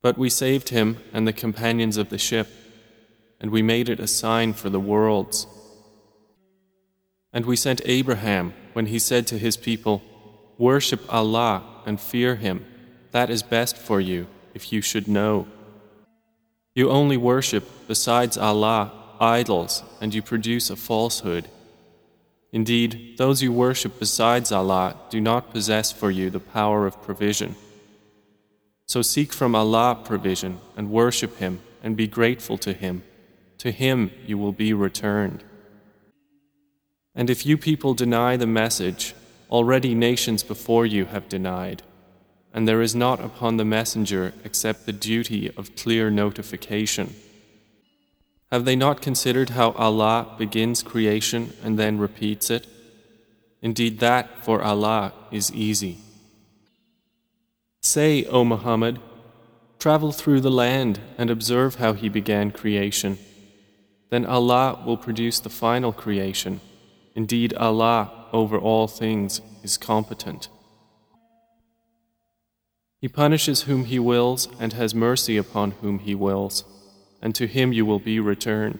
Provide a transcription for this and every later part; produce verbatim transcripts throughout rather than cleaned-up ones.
But we saved him and the companions of the ship, and we made it a sign for the worlds. And we sent Abraham when he said to his people, "Worship Allah and fear Him. That is best for you, if you should know. You only worship, besides Allah, idols, and you produce a falsehood. Indeed, those you worship besides Allah do not possess for you the power of provision. So seek from Allah provision and worship Him and be grateful to Him. To Him you will be returned. And if you people deny the message, already nations before you have denied, and there is not upon the messenger except the duty of clear notification. Have they not considered how Allah begins creation and then repeats it? Indeed, that for Allah is easy. Say, O Muhammad, travel through the land and observe how He began creation. Then Allah will produce the final creation. Indeed, Allah over all things is competent. He punishes whom He wills and has mercy upon whom He wills, and to Him you will be returned.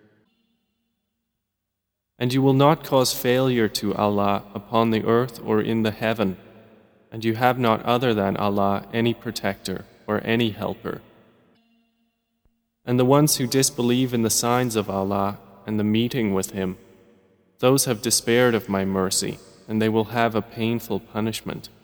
And you will not cause failure to Allah upon the earth or in the heaven, and you have not other than Allah any protector or any helper. And the ones who disbelieve in the signs of Allah and the meeting with Him, those have despaired of my mercy, and they will have a painful punishment.